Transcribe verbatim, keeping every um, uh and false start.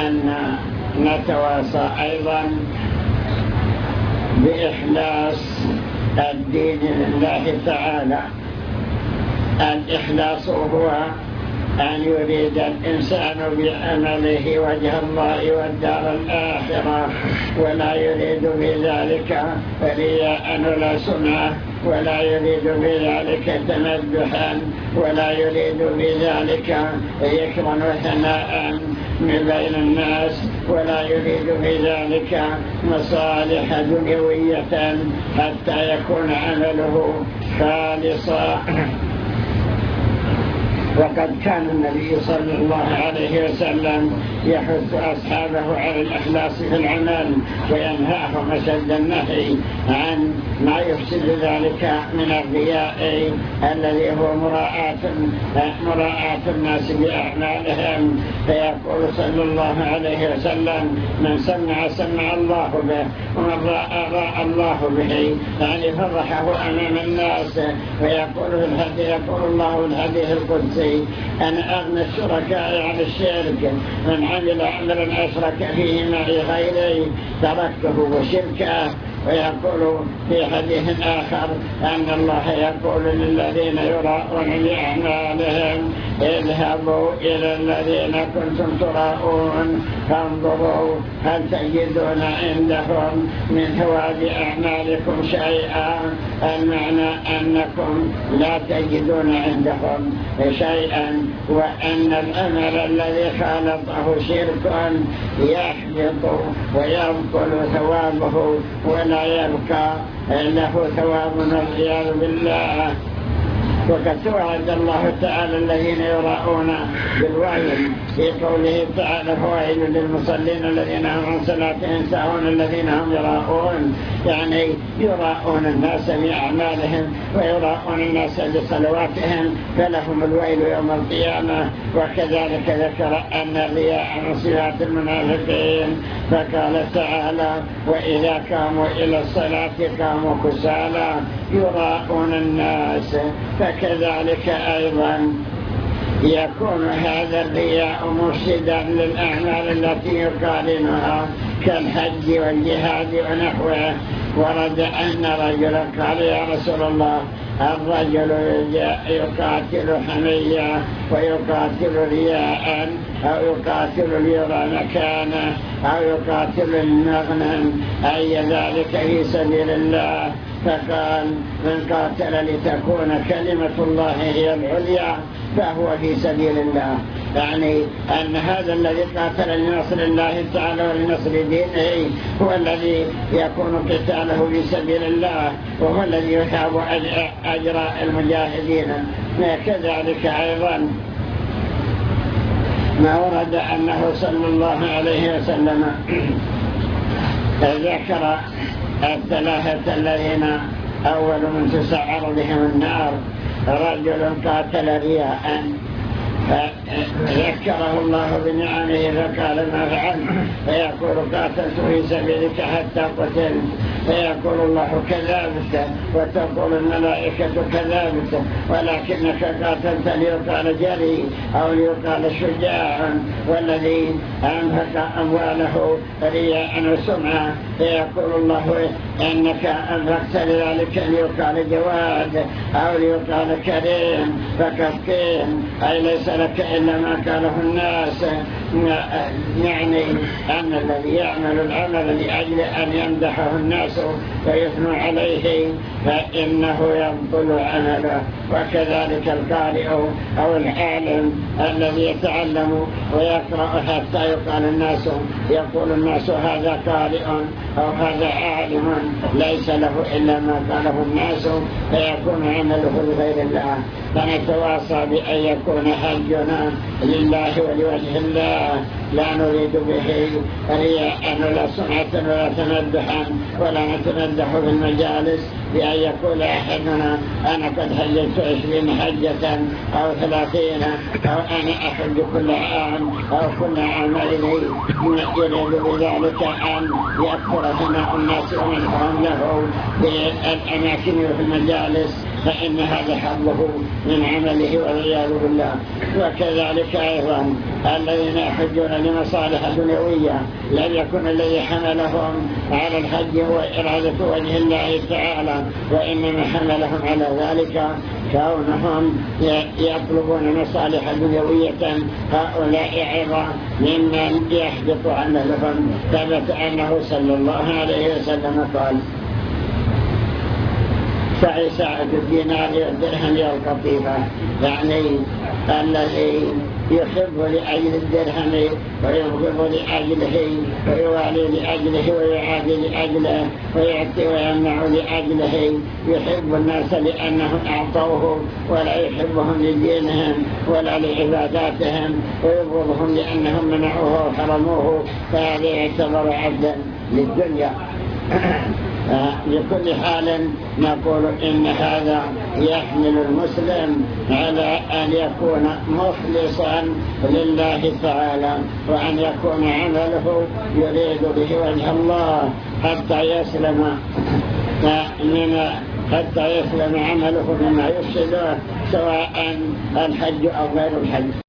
أن نتواصى أيضا بإخلاص الدين لله تعالى. الإخلاص هو أن يريد الإنسان بعمله وجه الله والدار الآخرة، ولا يريد بذلك رياء ولا سمعة، ولا يريد بذلك تمدحا، ولا يريد بذلك ذكرا وثناء من بين الناس، ولا يريد بذلك مصالح دنيوية، حتى يكون عمله خالصا. وقد كان النبي صلى الله عليه وسلم يحث أصحابه على الإخلاص في العمل، وينهاهم أشد النهي عن ما يفسد ذلك من الرياء الذي هو مراءة مراءة الناس بأعمالهم. فيقول صلى الله عليه وسلم: من سمع سمع الله به، ومن راى راى الله به، يعني فضحه أمام الناس. ويقول في الحديث، يقول الله في الحديث القدسي: أنا أغنى الشركاء عن الشرك، من عمل عملا أشرك فيه معي غيري تركته وشركه. ويقول في حديث آخر أن الله يقول للذين يراءون بأعمالهم: اذهبوا إلى الذين كنتم تراءون فانظروا هل تجدون عندهم من ثواب أعمالكم شيئا. المعنى أنكم لا تجدون عندهم شيئا، وأن العمل الذي خالطه شرك يحبط ويبطل ثوابه، ولا يبقى له ثواب والعياذ بالله. وقد توعد الله تعالى الذين يراءون بالوعي في قوله تعالى: فوائل للمصلين الذين هم عن صلاتهم ساهون الذين هم يراءون، يعني يراءون الناس بأعمالهم ويراءون الناس بصلواتهم، فلهم الويل يوم القيامة. وكذلك ذكر أن الرياء من صفات المنافقين، فقال تعالى: وإذا قاموا إلى الصلاة قاموا كسالى يراءون الناس. فكذلك أيضا يكون هذا الرياء مفسدا للأعمال التي يقارنها كالحج والجهاد ونحوه. ورد أن رجلا قال: يا رسول الله، الرجل يقاتل حمية ويقاتل رياء، أو يقاتل ليرى مكانه، أو يقاتل المغنم، أي ذلك في سبيل الله؟ فقال: من قاتل لتكون كلمة الله هي العليا فهو في سبيل الله. يعني أن هذا الذي قاتل لنصر الله تعالى ولنصر دينه هو الذي يكون قتاله في سبيل الله، وهو الذي يثاب أجر المجاهدين. كذلك أيضا ما ورد أنه صلى الله عليه وسلم ذكر الثلاثة الذين أول من تسعر بهم النار: رجل قاتل رياء فذكره الله بنعمه فقال: ما فعل؟ فيقول: قاتلت في سبيلك حتى قتلت. فيقول الله: كذبت. وتقول الملائكة: كذبت، ولكنك قاتلت ليقال جري أو ليقال شجاع. والذي أنفق أمواله رياء وسمعة، فيقول الله: إنك أنفقت لذلك ليقال جواد أو ليقال كريم فكفين، أي ليس لك إلا ما قاله الناس. يعني أن الذي يعمل العمل لأجل أن يمدحه الناس ويثنوا عليه فإنه يبطل عمله. وكذلك القارئ أو العالم الذي يتعلم ويقرأ حتى يقال الناس يقول الناس: هذا قارئ أو هذا عالم، ليس له إلا ما قاله الناس، فيكون عمله لغير الله. فنتواصى بأن يكون حجنا لله ولوجه الله، لا نريد به رياء ولا سمعة ولا تمدحا، ولا نتمدح في المجالس بأن يقول أحدنا: أنا قد حججت عشرين حجة أو ثلاثين، أو أنا أحج كل عام أو كل عامين، يريد بذلك أن يكثر ثناء الناس ومنحهم له في الأماكن وفي المجالس. فإن هذا حظه من عمله والعياذ بالله. وكذلك أيضا الذين يحجون لمصالح دنيوية لم يكن الذي حملهم على الحج هو إرادة وجه الله تعالى، وإنما حملهم على ذلك كونهم يطلبون مصالح دنيوية. هؤلاء عظة ممن يحدث عملهم. ثبت أنه صلى الله عليه وسلم قال: سعي ساعة الدينار والدرهم والقطيفة، يعني الذي يحب لأجل الدرهم ويبغض لأجله ويوالي لأجله ويعادي لأجله ويعطي ويمنع لأجله. يحب الناس لأنهم أعطوه ولا يحبهم لدينهم ولا لعباداتهم، ويبغضهم لأنهم منعوه وحرموه، فهذا يعتبر عبدا للدنيا. بكل حال نقول إن هذا يحمل المسلم على أن يكون مخلصا لله تعالى، وأن يكون عمله يريد به وجه الله حتى يسلم من حتى يسلم عمله مما يفسده، سواء الحج أو غير الحج.